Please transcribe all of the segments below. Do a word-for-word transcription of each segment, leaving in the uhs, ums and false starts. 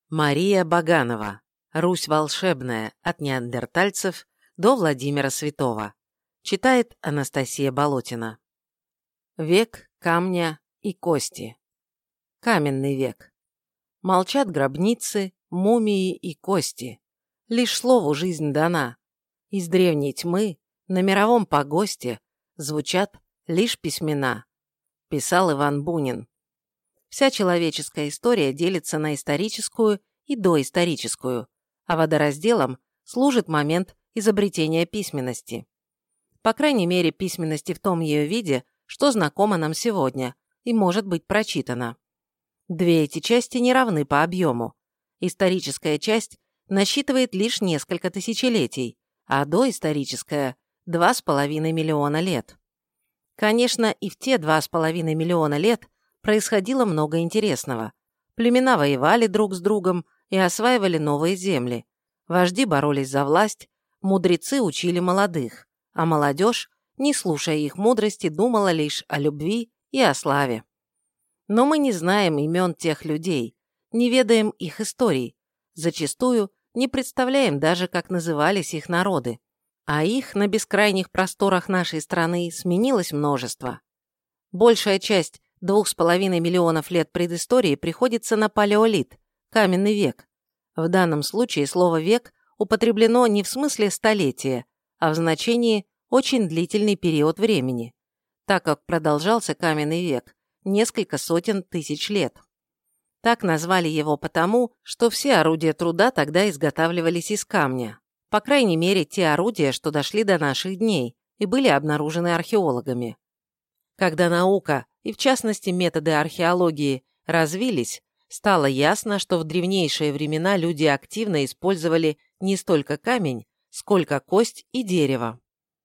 Мария Баганова. Русь волшебная. От неандертальцев до Владимира Святого. Читает Анастасия Болотина. Век камня и кости. Каменный век. Молчат гробницы, мумии и кости. Лишь слову жизнь дана. Из древней тьмы на мировом погосте звучат лишь письмена. Писал Иван Бунин. Вся человеческая история делится на историческую и доисторическую, а водоразделом служит момент изобретения письменности. По крайней мере, письменности в том ее виде, что знакомо нам сегодня и может быть прочитано. Две эти части не равны по объему. Историческая часть насчитывает лишь несколько тысячелетий, а доисторическая – два с половиной миллиона лет. Конечно, и в те два с половиной миллиона лет происходило много интересного. Племена воевали друг с другом и осваивали новые земли. Вожди боролись за власть, мудрецы учили молодых, а молодежь, не слушая их мудрости, думала лишь о любви и о славе. Но мы не знаем имен тех людей, не ведаем их историй, зачастую не представляем даже, как назывались их народы, а их на бескрайних просторах нашей страны сменилось множество. Большая часть двух с половиной миллионов лет предыстории приходится на палеолит, каменный век. В данном случае слово «век» употреблено не в смысле столетия, а в значении очень длительный период времени, так как продолжался каменный век несколько сотен тысяч лет. Так назвали его потому, что все орудия труда тогда изготавливались из камня, по крайней мере те орудия, что дошли до наших дней и были обнаружены археологами. Когда наука, и в частности методы археологии, развились, стало ясно, что в древнейшие времена люди активно использовали не столько камень, сколько кость и дерево.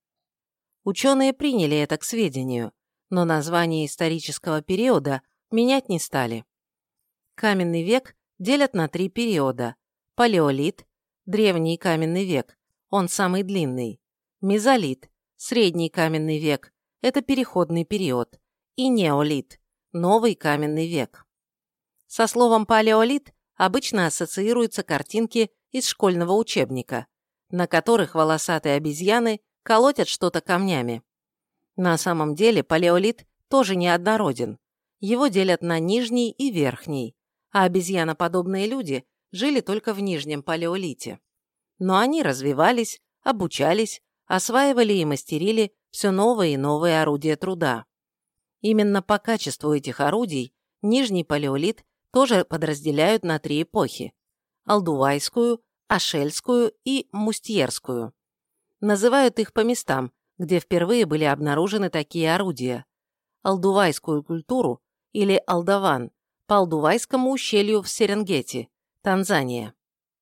Ученые приняли это к сведению, но название исторического периода менять не стали. Каменный век делят на три периода. Палеолит – древний каменный век, он самый длинный. Мезолит – средний каменный век, это переходный период. И неолит – новый каменный век. Со словом «палеолит» обычно ассоциируются картинки из школьного учебника, на которых волосатые обезьяны колотят что-то камнями. На самом деле палеолит тоже неоднороден. Его делят на нижний и верхний, а обезьяноподобные люди жили только в нижнем палеолите. Но они развивались, обучались, осваивали и мастерили все новые и новые орудия труда. Именно по качеству этих орудий нижний палеолит тоже подразделяют на три эпохи – Алдувайскую, Ашельскую и Мустьерскую. Называют их по местам, где впервые были обнаружены такие орудия. Алдувайскую культуру или Алдаван по Алдувайскому ущелью в Серенгети, Танзания.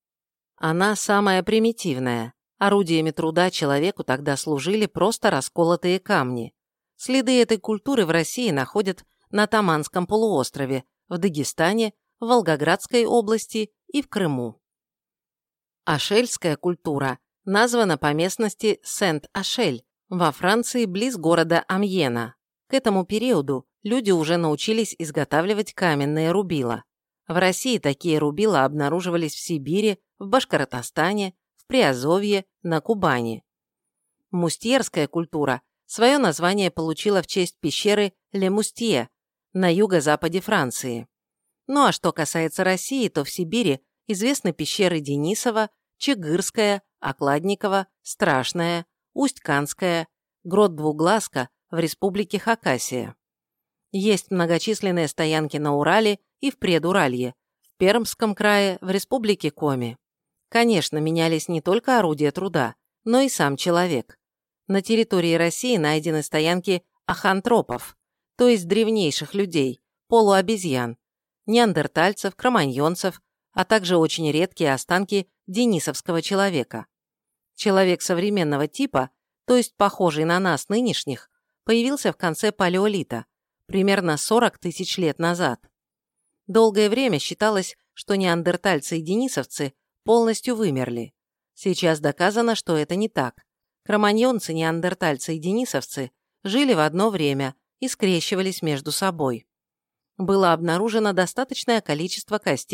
Она самая примитивная. Орудиями труда человеку тогда служили просто расколотые камни. Следы этой культуры в России находят на Таманском полуострове, в Дагестане, в Волгоградской области и в Крыму. Ашельская культура названа по местности Сент-Ашель во Франции близ города Амьена. К этому периоду люди уже научились изготавливать каменные рубила. В России такие рубила обнаруживались в Сибири, в Башкортостане, в Приазовье, на Кубани. Мустьерская культура свое название получила в честь пещеры Ле-Мустье на юго-западе Франции. Ну а что касается России, то в Сибири известны пещеры Денисова, Чигырская, Окладникова, Страшная, Усть-Канская, Грот Двуглазка в республике Хакасия. Есть многочисленные стоянки на Урале и в Предуралье, в Пермском крае, в республике Коми. Конечно, менялись не только орудия труда, но и сам человек. На территории России найдены стоянки ахантропов, то есть древнейших людей, полуобезьян, неандертальцев, кроманьонцев, а также очень редкие останки денисовского человека. Человек современного типа, то есть похожий на нас нынешних, появился в конце палеолита, примерно сорок тысяч лет назад. Долгое время считалось, что неандертальцы и денисовцы полностью вымерли. Сейчас доказано, что это не так. Кроманьонцы, неандертальцы и денисовцы жили в одно время и скрещивались между собой. Было обнаружено достаточное количество костей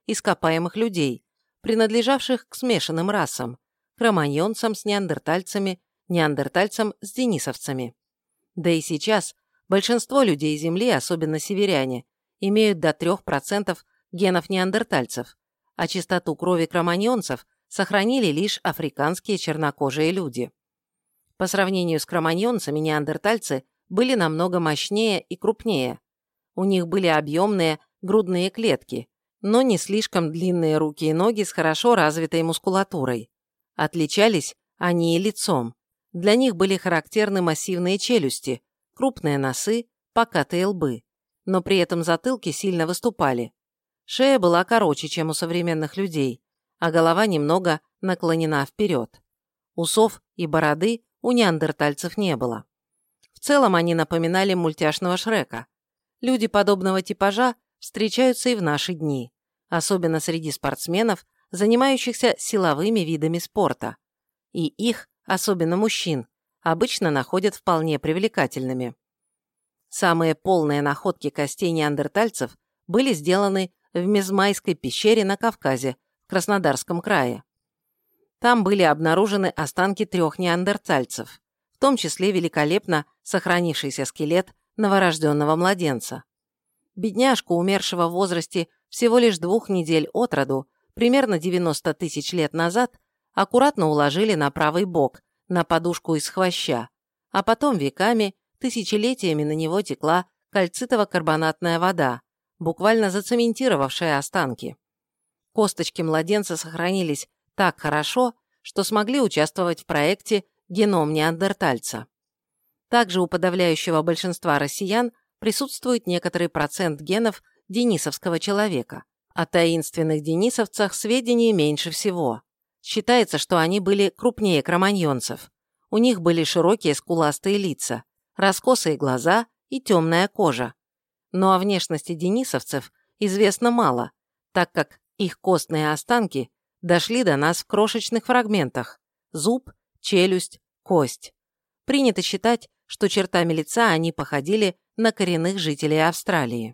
ископаемых людей, принадлежавших к смешанным расам, кроманьонцам с неандертальцами, неандертальцам с денисовцами. Да и сейчас большинство людей Земли, особенно северяне, имеют до трёх процентов генов неандертальцев, а чистоту крови кроманьонцев сохранили лишь африканские чернокожие люди. По сравнению с кроманьонцами неандертальцы были намного мощнее и крупнее. У них были объемные грудные клетки, но не слишком длинные руки и ноги с хорошо развитой мускулатурой. Отличались они и лицом. Для них были характерны массивные челюсти, крупные носы, покатые лбы, но при этом затылки сильно выступали. Шея была короче, чем у современных людей, а голова немного наклонена вперед. Усов и бороды у неандертальцев не было. В целом они напоминали мультяшного Шрека. Люди подобного типажа встречаются и в наши дни, особенно среди спортсменов, занимающихся силовыми видами спорта. И их, особенно мужчин, обычно находят вполне привлекательными. Самые полные находки костей неандертальцев были сделаны в Мезмайской пещере на Кавказе, в Краснодарском крае. Там были обнаружены останки трех неандертальцев, в том числе великолепно сохранившийся скелет новорожденного младенца. Бедняжку, умершего в возрасте всего лишь двух недель от роду, примерно девяносто тысяч лет назад, аккуратно уложили на правый бок, на подушку из хвоща, а потом веками, тысячелетиями на него текла кальцитово-карбонатная вода, буквально зацементировавшая останки. Косточки младенца сохранились так хорошо, что смогли участвовать в проекте «Геном неандертальца». Также у подавляющего большинства россиян присутствует некоторый процент генов денисовского человека. О таинственных денисовцах сведений меньше всего. Считается, что они были крупнее кроманьонцев. У них были широкие скуластые лица, раскосые глаза и темная кожа. Но о внешности денисовцев известно мало, так как их костные останки дошли до нас в крошечных фрагментах – зуб, челюсть, кость. Принято считать, что чертами лица они походили на коренных жителей Австралии.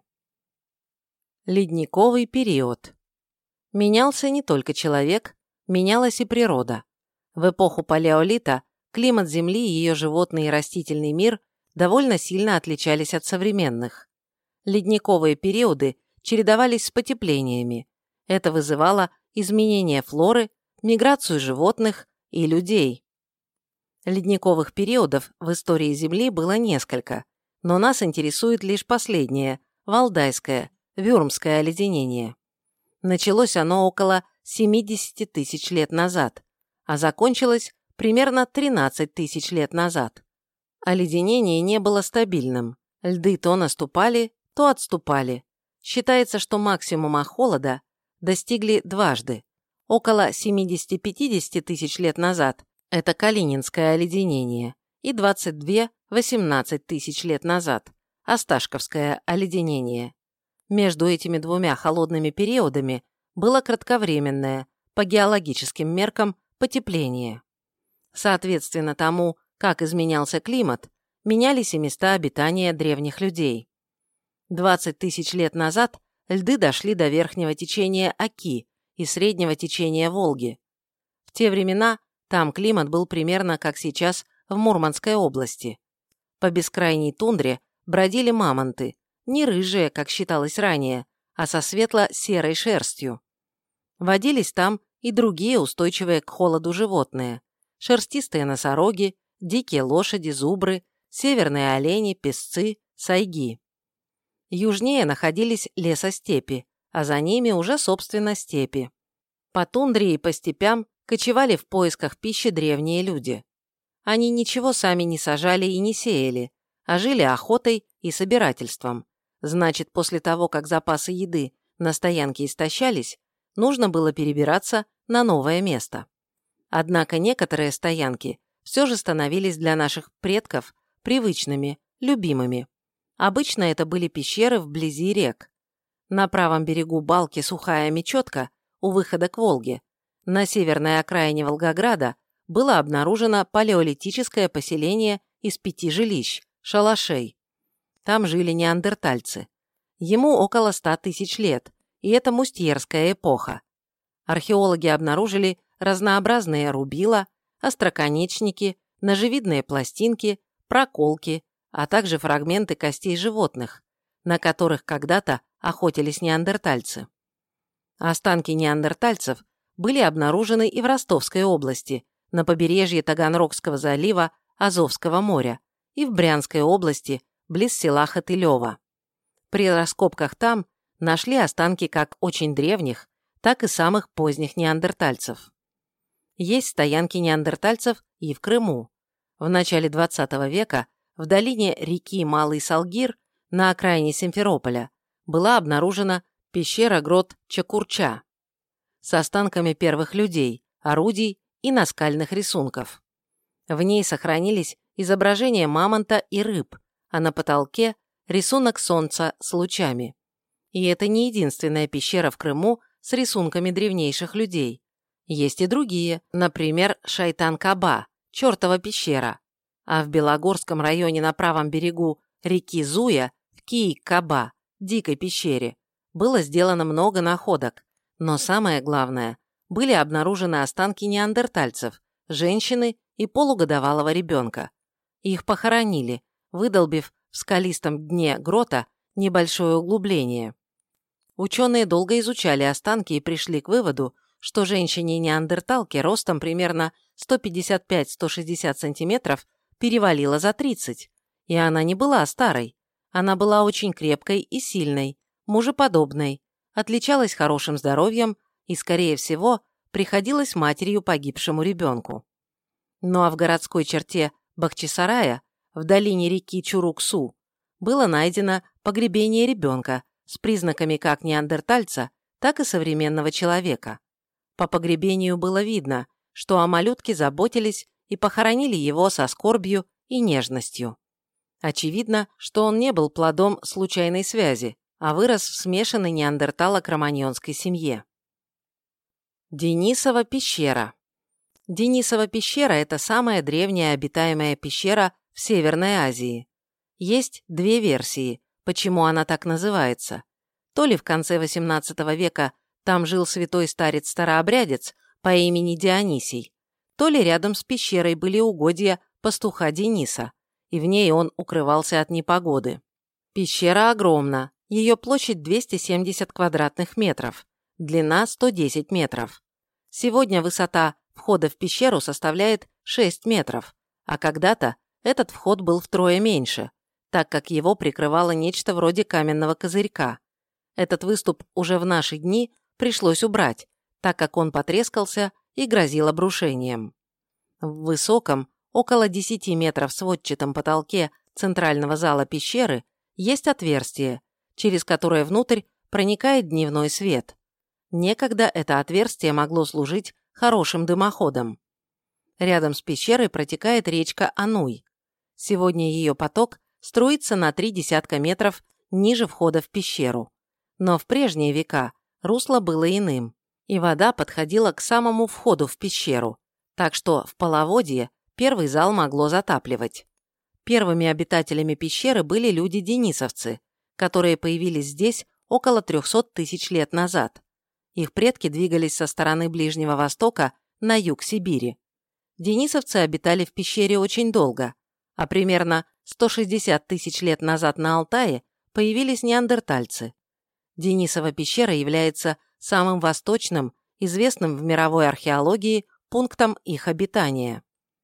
Ледниковый период. Менялся не только человек, менялась и природа. В эпоху палеолита климат Земли и ее животный и растительный мир довольно сильно отличались от современных. Ледниковые периоды чередовались с потеплениями. Это вызывало изменение флоры, миграцию животных и людей. Ледниковых периодов в истории Земли было несколько, но нас интересует лишь последнее – Валдайское, Вюрмское оледенение. Началось оно около семидесяти тысяч лет назад, а закончилось примерно тринадцать тысяч лет назад. Оледенение не было стабильным. Льды то наступали, то отступали. Считается, что максимума холода достигли дважды. Около семидесяти-пятидесяти тысяч лет назад – это Калининское оледенение, и двадцать две - восемнадцать тысяч лет назад – Осташковское оледенение. Между этими двумя холодными периодами было кратковременное, по геологическим меркам, потепление. Соответственно тому, как изменялся климат, менялись и места обитания древних людей. двадцать тысяч лет назад льды дошли до верхнего течения Оки и среднего течения Волги. В те времена там климат был примерно как сейчас в Мурманской области. По бескрайней тундре бродили мамонты, не рыжие, как считалось ранее, а со светло-серой шерстью. Водились там и другие устойчивые к холоду животные – шерстистые носороги, дикие лошади, зубры, северные олени, песцы, сайги. Южнее находились лесостепи, а за ними уже, собственно, степи. По тундре и по степям кочевали в поисках пищи древние люди. Они ничего сами не сажали и не сеяли, а жили охотой и собирательством. Значит, после того, как запасы еды на стоянке истощались, нужно было перебираться на новое место. Однако некоторые стоянки все же становились для наших предков привычными, любимыми. Обычно это были пещеры вблизи рек. На правом берегу Балки Сухая Мечетка, у выхода к Волге, на северной окраине Волгограда было обнаружено палеолитическое поселение из пяти жилищ, шалашей. Там жили неандертальцы. Ему около ста тысяч лет, и это мустьерская эпоха. Археологи обнаружили разнообразные рубила, остроконечники, ножевидные пластинки, проколки, а также фрагменты костей животных, на которых когда-то охотились неандертальцы. Останки неандертальцев были обнаружены и в Ростовской области, на побережье Таганрогского залива, Азовского моря, и в Брянской области, близ села Хотылево. При раскопках там нашли останки как очень древних, так и самых поздних неандертальцев. Есть стоянки неандертальцев и в Крыму. В начале двадцатого века в долине реки Малый Салгир на окраине Симферополя была обнаружена пещера-грот Чакурча с останками первых людей, орудий и наскальных рисунков. В ней сохранились изображения мамонта и рыб, а на потолке рисунок солнца с лучами. И это не единственная пещера в Крыму с рисунками древнейших людей. Есть и другие, например, Шайтан-Каба, чертова пещера, а в Белогорском районе на правом берегу реки Зуя, в Киик-Каба, дикой пещере, было сделано много находок, но самое главное, были обнаружены останки неандертальцев, женщины и полугодовалого ребенка. Их похоронили, выдолбив в скалистом дне грота небольшое углубление. Ученые долго изучали останки и пришли к выводу, что женщине-неандерталке ростом примерно сто пятьдесят пять - сто шестьдесят сантиметров перевалило за тридцать, и она не была старой. Она была очень крепкой и сильной, мужеподобной, отличалась хорошим здоровьем и, скорее всего, приходилась матерью погибшему ребенку. Ну а в городской черте Бахчисарая, в долине реки Чуруксу, было найдено погребение ребенка с признаками как неандертальца, так и современного человека. По погребению было видно, что о малютке заботились и похоронили его со скорбью и нежностью. Очевидно, что он не был плодом случайной связи, а вырос в смешанной неандертало-кроманьонской семье. Денисова пещера. Денисова пещера – это самая древняя обитаемая пещера в Северной Азии. Есть две версии, почему она так называется. То ли в конце восемнадцатого века там жил святой старец-старообрядец по имени Дионисий, то ли рядом с пещерой были угодья пастуха Дениса, и в ней он укрывался от непогоды. Пещера огромна, ее площадь двести семьдесят квадратных метров, длина сто десять метров. Сегодня высота входа в пещеру составляет шесть метров, а когда-то этот вход был втрое меньше, так как его прикрывало нечто вроде каменного козырька. Этот выступ уже в наши дни пришлось убрать, так как он потрескался и грозил обрушением. В высоком, около десяти метров сводчатом потолке центрального зала пещеры есть отверстие, через которое внутрь проникает дневной свет. Некогда это отверстие могло служить хорошим дымоходом. Рядом с пещерой протекает речка Ануй. Сегодня ее поток струится на три десятка метров ниже входа в пещеру. Но в прежние века русло было иным, и вода подходила к самому входу в пещеру, так что в половодье первый зал могло затапливать. Первыми обитателями пещеры были люди-денисовцы, которые появились здесь около трехсот тысяч лет назад. Их предки двигались со стороны Ближнего Востока на юг Сибири. Денисовцы обитали в пещере очень долго, а примерно сто шестьдесят тысяч лет назад на Алтае появились неандертальцы. Денисова пещера является самым восточным, известным в мировой археологии пунктом их обитания.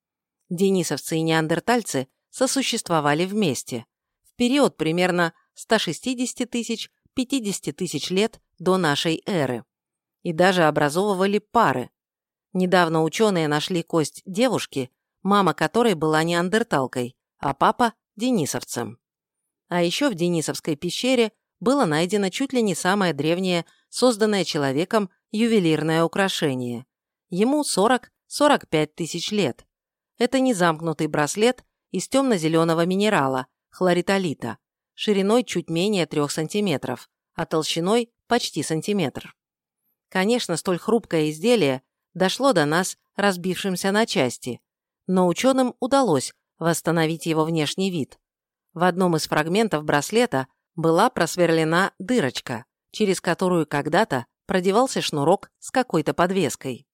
Денисовцы и неандертальцы сосуществовали вместе в период примерно ста шестидесяти тысяч - пятидесяти тысяч лет до нашей эры и даже образовывали пары. Недавно ученые нашли кость девушки, мама которой была неандерталкой, а папа – денисовцем. А еще в Денисовской пещере было найдено чуть ли не самое древнее созданное человеком ювелирное украшение. Ему сорок - сорок пять тысяч лет. Это незамкнутый браслет из темно-зеленого минерала, хлоритолита, шириной чуть менее трех сантиметров, а толщиной почти сантиметр. Конечно, столь хрупкое изделие дошло до нас разбившимся на части, но ученым удалось восстановить его внешний вид. В одном из фрагментов браслета была просверлена дырочка, через которую когда-то продевался шнурок с какой-то подвеской.